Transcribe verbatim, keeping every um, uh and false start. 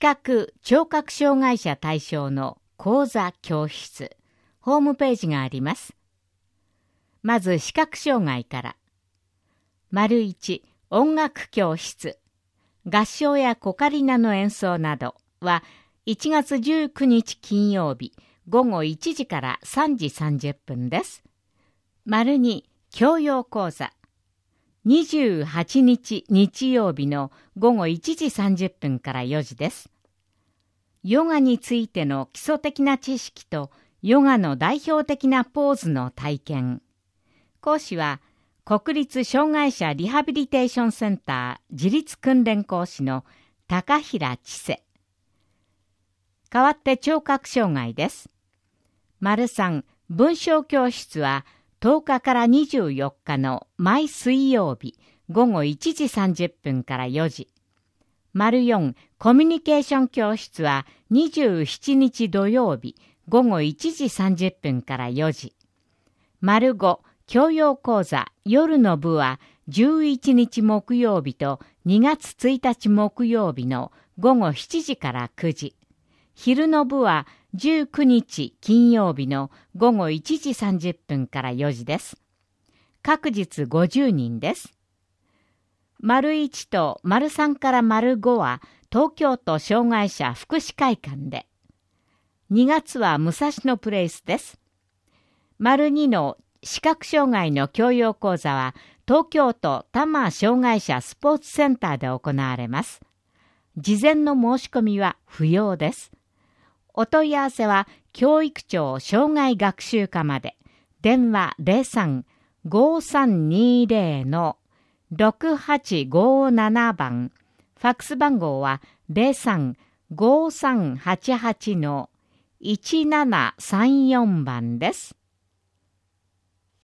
覚・聴覚障害者対象の講座教室、ホームページがあります。まず視覚障害から。丸いち、音楽教室。合唱やコカリナの演奏などはいちがつじゅうくにち金曜日ごごいちじからさんじさんじゅっぷんです。丸に、教養講座。にじゅうはちにち日曜日のごごいちじさんじゅっぷんからよじです。ヨガについての基礎的な知識とヨガの代表的なポーズの体験。講師は国立障害者リハビリテーションセンター自立訓練講師の高平千世。代わって聴覚障害です。丸さん、文章教室はとおかからにじゅうよっかの毎水曜日ごごいちじさんじゅっぷんからよじ。丸よん、コミュニケーション教室はにじゅうしちにち土曜日ごごいちじさんじゅっぷんからよじ。丸ご、教養講座夜の部はじゅういちにち木曜日とにがつついたち木曜日のごごしちじからくじ。昼の部はじゅうくにち金曜日のごごいちじさんじゅっぷんからよじです。各日ごじゅうにんです。丸いちと丸さんから丸ごは東京都障害者福祉会館で。にがつは武蔵野プレイスです。丸にの視覚障害の教養講座は東京都多摩障害者スポーツセンターで行われます。事前の申し込みは不要です。お問い合わせは教育庁障害学習課まで。電話 ゼロさん ごさんにゼロ のろくはちごなな 番。ファックス番号は ゼロさん ごさんはちはち のいちななさんよん 番です。